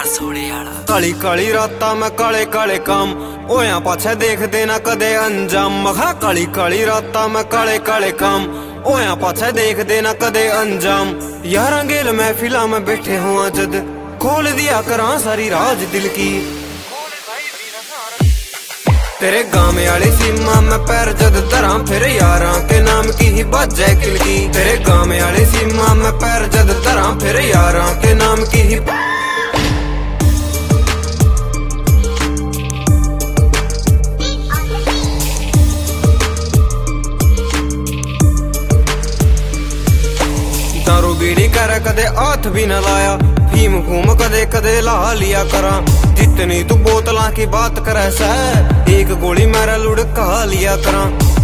सोने आला। काली काली राता मैं काले काले काम ओया पाछे देखदे ना कदे अंजाम। मखा काली काली राता मैं काले काले काम ओया पाछे देखदे ना कदे अंजाम। यार गेल महफिला में बैठे हुआ जद खोल दिया करा सारी राज दिल की। तेरे गाँव वाली सीमा में पैर जद धरा फिर यारा के नाम की ही बाजे किलकी। तेरे गाँव वाली सीमा में पैर जद धरा फिर यारा के नाम की ही। दारू बीड़ी कर कदे हाथ भी न लाया फीम फूम कदे कदे ला लिया करा। जितनी तू बोतला की बात करे सह एक गोली मेरा लुढ़का लिया करा।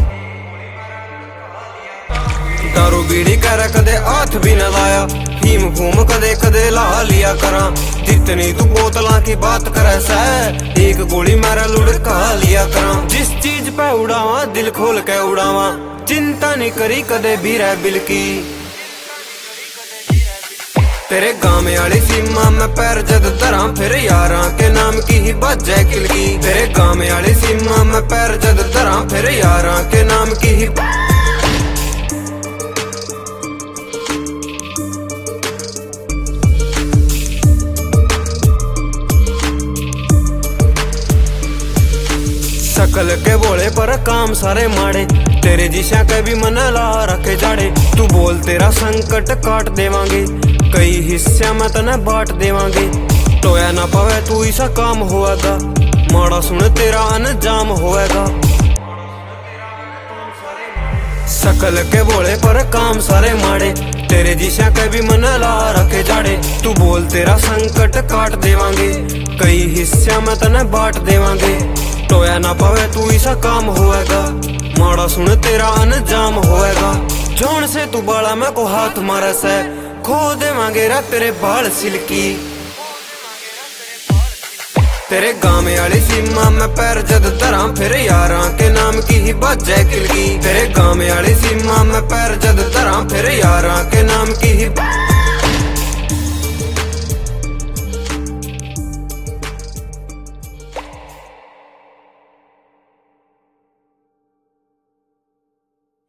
दारू बीड़ी कर कदे हाथ भी न लाया फीम फूम कदे कदे ला लिया करा। जितनी तू बोतला की बात करे सह एक गोली मेरा लुढ़का लिया करा। जिस चीज पे उड़ावा दिल खोल के उड़ावा चिंता नहीं करी कदे भी रह बिल की। तेरे गाँव वाली सीमा में पैर जद धरा फिर यारा के नाम की ही बाजे किलकी। तेरे गाँव वाली सीमा में पैर जद धरा फिर यारा के नाम की ही। शकल के बोले पर काम सारे माड़े तेरे जिशा के भी मन ला रखे जाड़े। तू बोल तेरा संकट काट देवांगे कई हिस्से में तने बांट देवांगे। टोया ना पावे तू ऐसा काम होएगा माड़ा सुन तेरा अनजाम होएगा। शकल के बोले पर काम सारे माड़े तेरे जिशा के भी मन ला रखे जाड़े। तू बोल तेरा संकट काट देवांगे कई हिस्से में तने बांट देवांगे। टोया ना पावे तू ऐसा काम होएगा माड़ा सुन तेरा अनजाम होएगा। जोन से तू बाला में को हाथ मारे से खो देवांगे रा तेरे बाल सिल्की। तेरे गाँव वाली सीमा में पैर जद धरा फिर यारा के नाम की ही बाजे किलकी। तेरे गाँव वाली सीमा में पैर जद धरा फिर